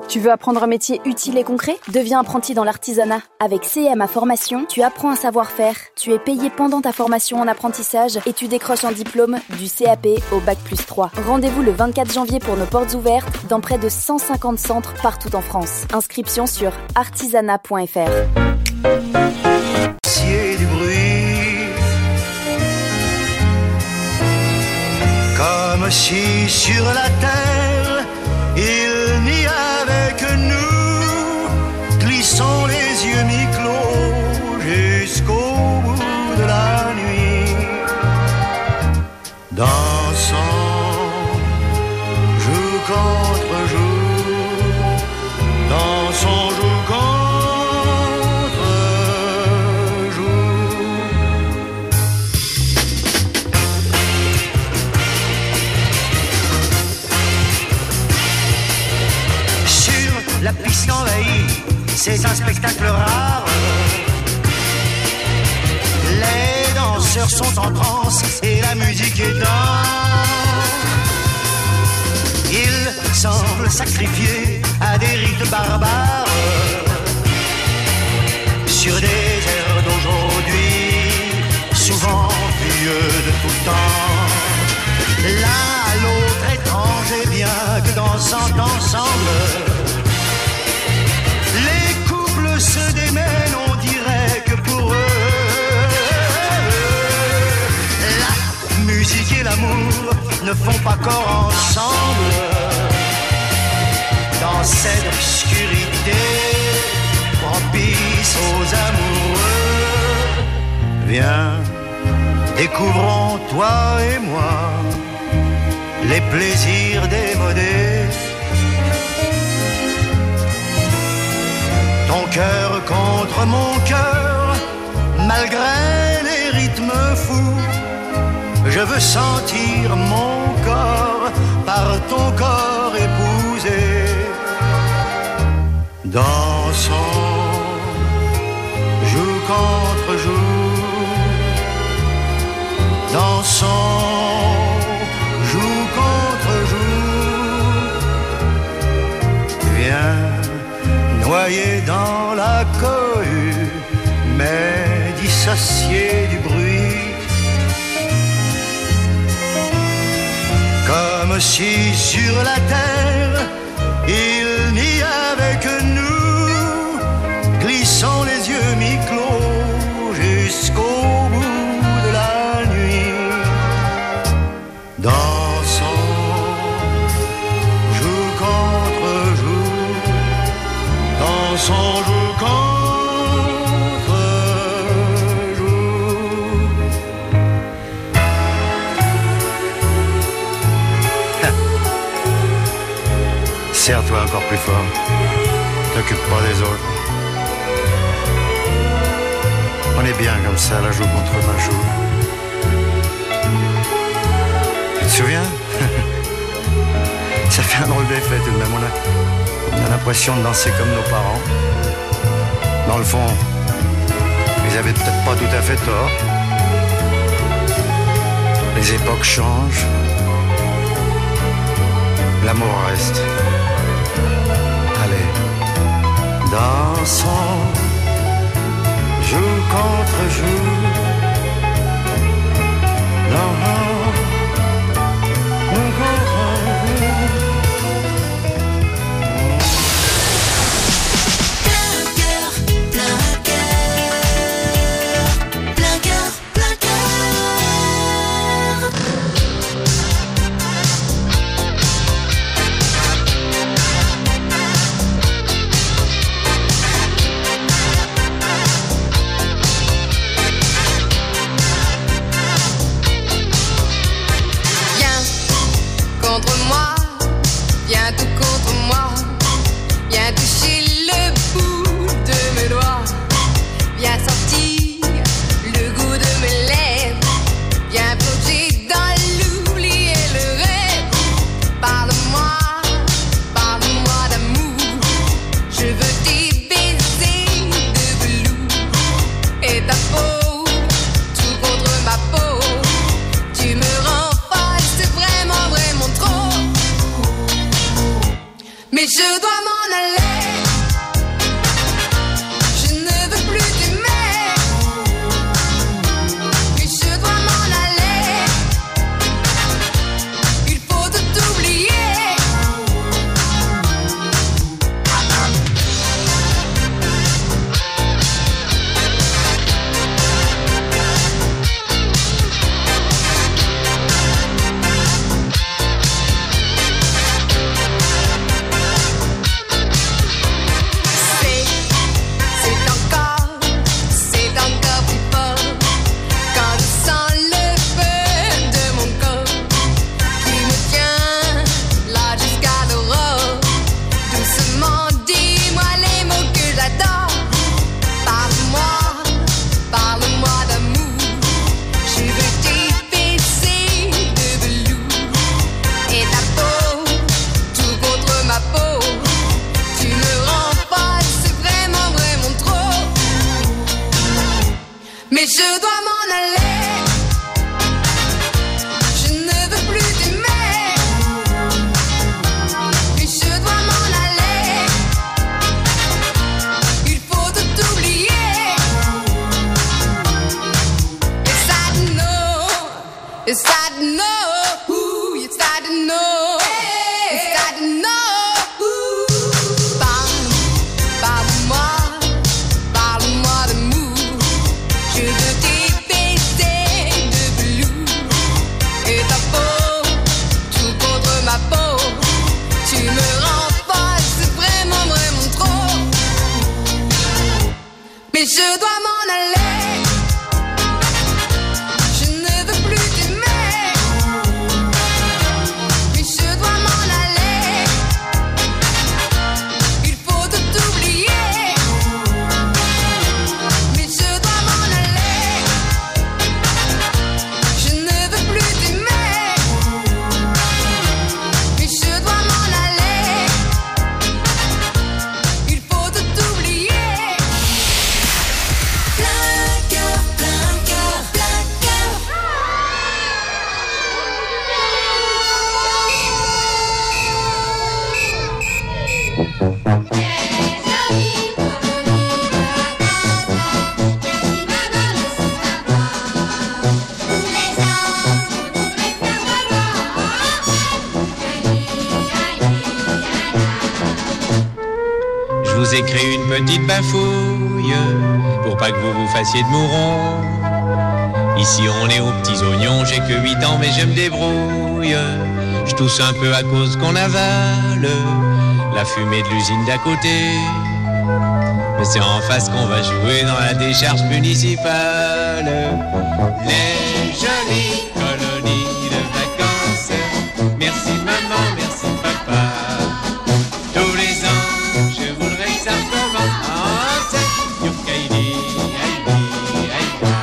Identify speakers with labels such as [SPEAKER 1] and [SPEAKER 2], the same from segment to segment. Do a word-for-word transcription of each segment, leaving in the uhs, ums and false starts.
[SPEAKER 1] Tu veux apprendre un métier utile et concret ? Deviens apprenti dans l'artisanat. Avec C M A Formation, tu apprends un savoir-faire. Tu es payé pendant ta formation en apprentissage et tu décroches un diplôme du C A P au bac plus trois. Rendez-vous le vingt-quatre janvier pour nos portes ouvertes dans près de cent cinquante centres partout en France. Inscription sur artisanat point f r.
[SPEAKER 2] Du bruit, comme si sur la terre il n'y avait que nous, glissons les yeux mi-clos jusqu'au bout de la nuit, dansant jour contre jour, dansant jour la piste envahie, c'est un spectacle rare. Les danseurs sont en transe et la musique est dense. Ils semblent sacrifiés à des rites barbares sur des airs d'aujourd'hui, souvent vieux de tout temps. L'un à l'autre étrange et bien que dansant ensemble, se démènent, on dirait que pour eux la musique et l'amour ne font pas corps ensemble. Dans cette obscurité propice aux amoureux, viens, découvrons toi et moi les plaisirs démodés. Ton cœur contre mon cœur, malgré les rythmes fous, je veux sentir mon corps par ton corps épousé. Dansons, jour contre jour, dansons, jour contre jour. Viens, noyé dans la cohue, mais dissocié du bruit, comme si sur la terre il n'y avait que nous, glissons les yeux mi-clos jusqu'au bout de la nuit, dansons jour contre jour, dansons jour contre jour. Serre-toi encore plus fort, t'occupe pas des autres. On est bien comme ça, la joue contre ma joue. Tu te souviens? Ça fait un drôle d'effet tout de même. On a, on a l'impression de danser comme nos parents. Dans le fond, ils avaient peut-être pas tout à fait tort. Les époques changent. L'amour reste. Allez, dansons, jour contre jour. Non, non.
[SPEAKER 3] Mais je dois m'en aller. Je ne veux plus t'aimer. Mais je dois m'en aller. Il faut tout oublier. Yes, I know. Yes, I know. Ooh, yes, I know. Yes, I know. Mais je dois m'en aller. Je ne veux plus t'aimer. Mais je dois m'en aller. Il faut tout oublier. Mais je dois m'en aller. Je ne veux plus t'aimer. Mais je dois m'en aller. Il faut tout oublier.
[SPEAKER 4] Je vous écris une petite bafouille pour pas que vous vous fassiez de mourons. Ici on est aux petits oignons, j'ai que huit ans mais je me débrouille. Je tousse un peu à cause qu'on avale la fumée de l'usine d'à côté. Mais c'est en face qu'on va jouer dans la décharge municipale. Les jolies colonies de vacances. Merci maman, merci papa. Tous les ans, je voudrais que ça recommence. Youkaïdi, aïdi, aïda.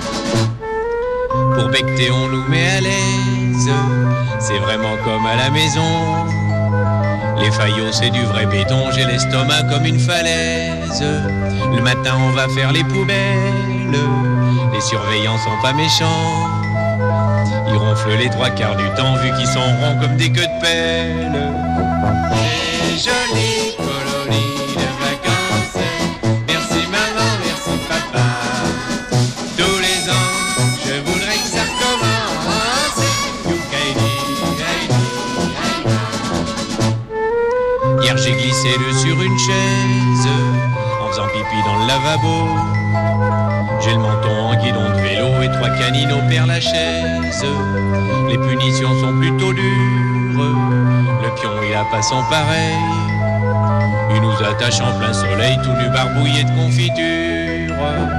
[SPEAKER 4] Pour becter, on nous met à l'aise. C'est vraiment comme à la maison. Les faillots, c'est du vrai béton. J'ai l'estomac comme une falaise. Le matin, on va faire les poubelles. Les surveillants sont pas méchants. Ils ronflent les trois quarts du temps vu qu'ils sont ronds comme des queues de pelle. Les jolies colonies de vacances. Merci maman, merci papa. Tous les ans, je voudrais que ça recommence. Youkaïdi, aïdi, aïda. Hier j'ai glissé le sur une chaise en faisant pipi dans le lavabo. J'ai le menton en guidon de vélo et trois canines au Père Lachaise. Les punitions sont plutôt dures. Le pion il a pas son pareil. Il nous attache en plein soleil, tout nu barbouillé de confiture.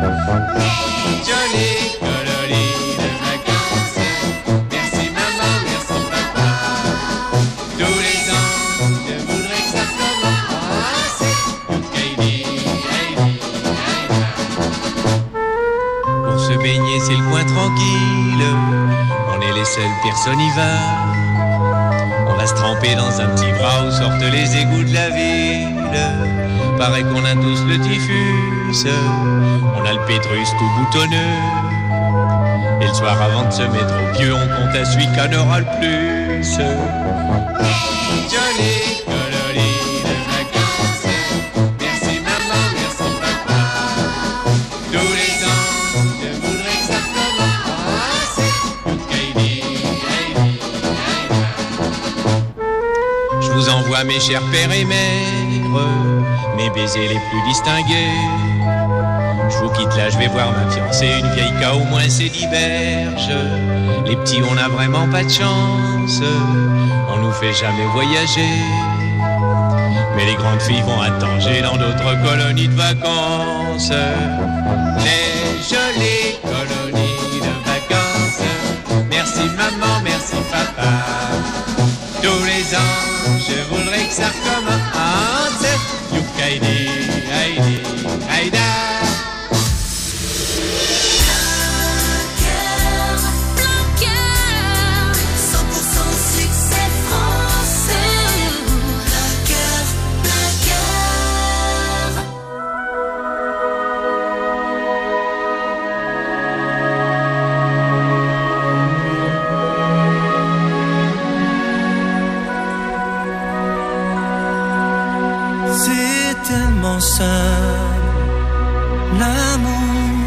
[SPEAKER 4] Jolie colonie de vacances. Merci maman, merci papa. Tous les ans, je voudrais que ça recommence. Youkaïdi, aïdi, aïda. Pour se baigner, c'est le coin tranquille. On est les seules, personne y va. On va se tremper dans un petit bras où sortent les égouts de la ville. Paraît qu'on a tous le typhus. On a le pétrus tout boutonneux. Et le soir avant de se mettre au pieu, on compte à celui qu'on aura le plus. Jolie colonie de vacances. Merci maman, merci papa. Tous les ans, je voudrais que ça recommence. Youkaïdi, aïdi, aïda. Je vous envoie mes chers pères et mères, mes baisers les plus distingués. Je vous quitte là, je vais voir ma fiancée, une vieille qu'a au moins c'est d'hiberge. Les petits, on n'a vraiment pas de chance, on nous fait jamais voyager. Mais les grandes filles vont à Tanger dans d'autres colonies de vacances. Les jolies colonies de vacances. Merci maman, merci papa. Tous les ans, je voudrais que ça recommence. Youkaïdi, aïdi, aïda.
[SPEAKER 5] tellement simple, l'amour,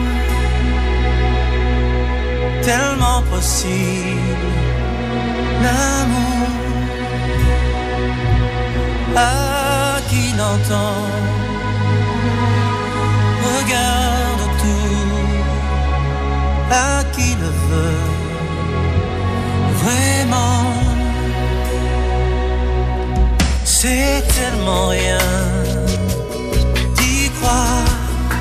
[SPEAKER 5] tellement possible, l'amour, à qui l'entend, regarde tout, à qui le veut, vraiment. C'est tellement rien d'y croire,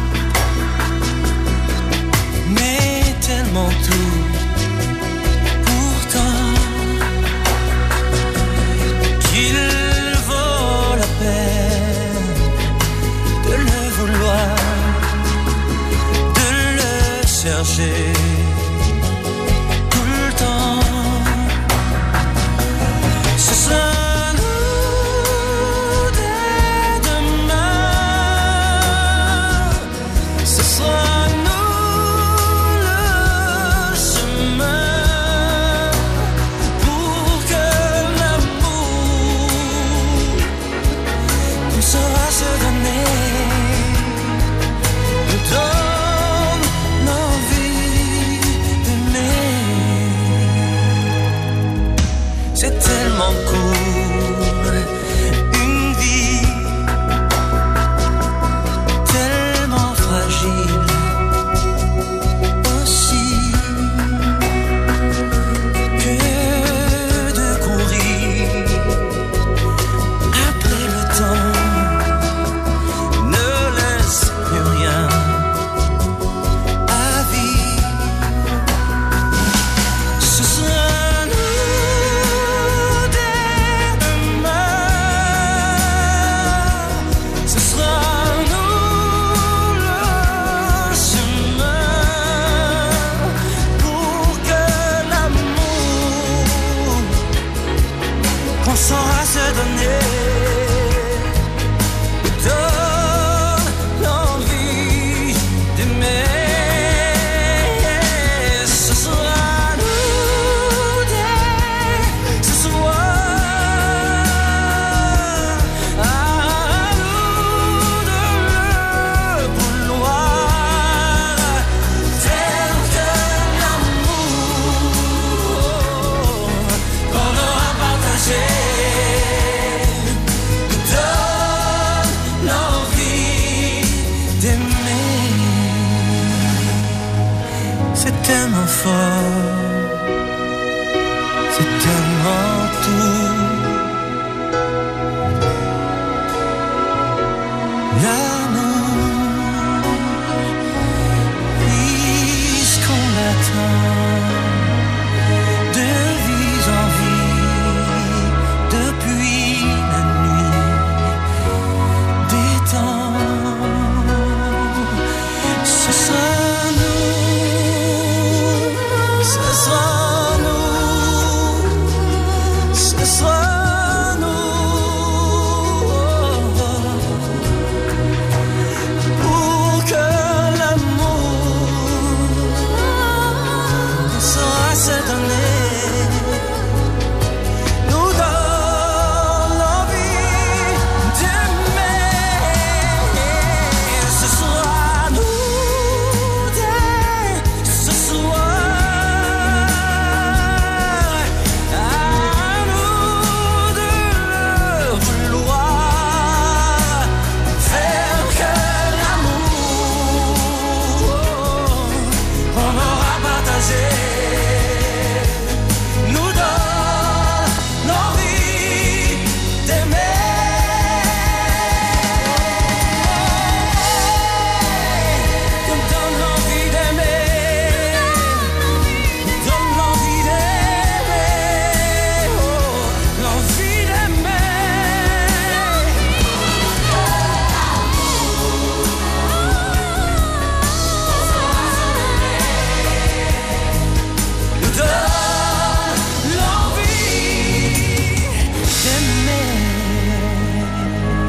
[SPEAKER 5] mais tellement tout pourtant qu'il vaut la peine de le vouloir, de le chercher tout le temps. Ce sera
[SPEAKER 6] Now